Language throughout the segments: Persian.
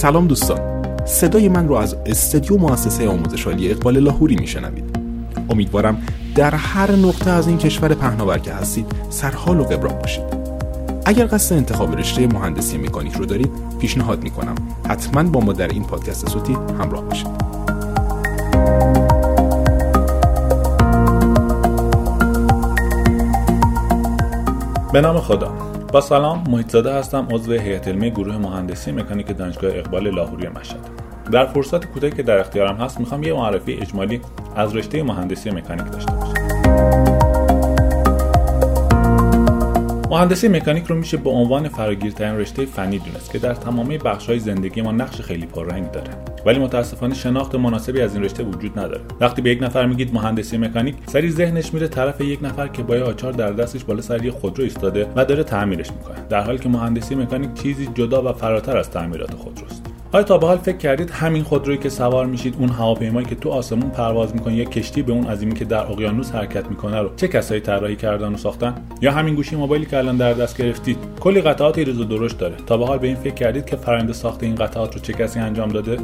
سلام دوستان، صدای من رو از استودیو مؤسسه آموزش‌عالی اقبال لاهوری میشنوید. امیدوارم در هر نقطه از این کشور پهناور که هستید سرحال و قبراق باشید. اگر قصد انتخاب رشته مهندسی مکانیک رو دارید، پیشنهاد میکنم حتما با ما در این پادکست صوتی همراه باشید. به نام خدا. با سلام، محیط زاده هستم، عضو هیئت علمی گروه مهندسی مکانیک دانشگاه اقبال لاهوری مشهد. در فرصت کوتاهی که در اختیارم هست میخوام یه معرفی اجمالی از رشته مهندسی مکانیک داشته باشم. مهندسی مکانیک رو میشه به عنوان فراگیرترین رشته فنی دونست که در تمامی بخش‌های زندگی ما نقش خیلی پررنگ داره. ولی متاسفانه شناخت مناسبی از این رشته وجود نداره. وقتی به یک نفر میگید مهندسی مکانیک، سریع ذهنش میره طرف یک نفر که با آچار در دستش بالا سر یه خودرو ایستاده و داره تعمیرش میکنه، در حالی که مهندسی مکانیک چیزی جدا و فراتر از تعمیرات خودروست. آیا تا به حال فکر کردید همین خودرویی که سوار میشید، اون هواپیمایی که تو آسمون پرواز میکنه، یا کشتی به اون عظیمی که در اقیانوس حرکت میکنه رو چه کسایی طراحی کردن و ساختن؟ یا همین گوشی موبایلی که الان در دست گرفتید کلی قطعات ریز و درشت داره. تا به حال به این فکر کردید که فرآیند ساخت این قطعات رو چه کسی انجام داده؟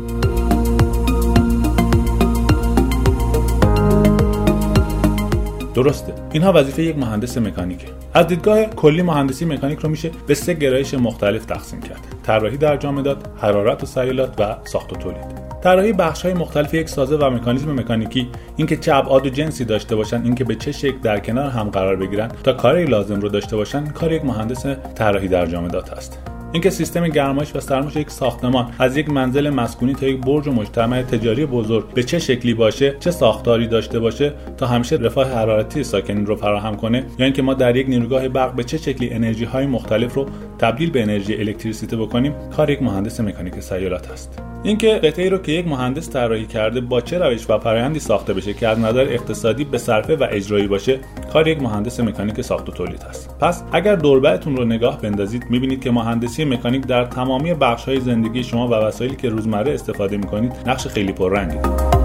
درسته، اینها وظیفه یک مهندس مکانیکه. از دیدگاه کلی مهندسی مکانیک رو میشه به 3 گرایش مختلف تقسیم کرد: طراحی در جامدات، حرارت و سیالات و ساخت و تولید. طراحی بخش‌های مختلف یک سازه و مکانیزم مکانیکی، اینکه چه ابعاد و جنسی داشته باشن، اینکه به چه شکل در کنار هم قرار بگیرن تا کاری لازم رو داشته باشن، کار یک مهندس طراحی در جامدات است. اینکه سیستم گرمایش و سرمایش یک ساختمان از یک منزل مسکونی تا یک برج و مجتمع تجاری بزرگ به چه شکلی باشه، چه ساختاری داشته باشه تا همیشه رفاه حرارتی ساکنین رو فراهم کنه، یا اینکه ما در یک نیروگاه برق به چه شکلی انرژی های مختلف رو تبدیل به انرژی الکتریسیته بکنیم، کار یک مهندس مکانیک سیالات است. اینکه قطعه‌ای رو که یک مهندس طراحی کرده با چه روش و فرآیندی ساخته بشه که از نظر اقتصادی به صرفه و اجرایی باشه، کار یک مهندس مکانیک ساخت و تولید است. پس اگر دوربرتون رو نگاه بندازید، می‌بینید که مهندسی مکانیک در تمامی بخش‌های زندگی شما و وسایلی که روزمره استفاده می‌کنید نقش خیلی پررنگی داره.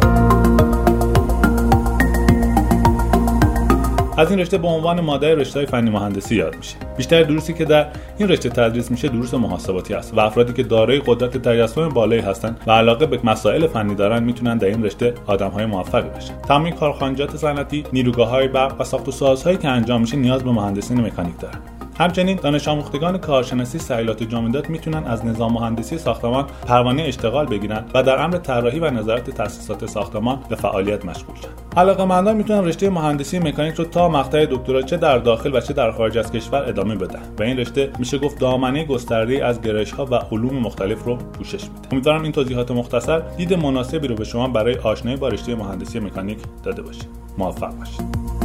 از این رشته به عنوان مادر رشته‌های فنی مهندسی یاد میشه. بیشتر دروسی که در این رشته تدریس میشه دروس محاسباتی است و افرادی که دارای قدرت تجسم بالایی هستند و علاقه به مسائل فنی دارن میتونن در این رشته آدم‌های موفقی بشن. تمام کارخانجات صنعتی، نیروگاه‌های برق و ساخت و سازهایی که انجام میشه نیاز به مهندسین مکانیک دارن. همچنین دانش آموختگان کارشناسی سیالات جامدات میتونن از نظام مهندسی ساختمان پروانه اشتغال بگیرن و در امر طراحی و نظارت تاسیسات ساختمان به فعالیت مشغول شن. علاقه‌مندان میتونن رشته مهندسی مکانیک رو تا مقطع دکترا چه در داخل و چه در خارج از کشور ادامه بدن و این رشته میشه گفت دامنه گسترده از گرایش‌ها و علوم مختلف رو پوشش میده. امیدوارم این توضیحات مختصر دید مناسبی رو به شما برای آشنایی با رشته مهندسی مکانیک داده باشه. موفق باشید.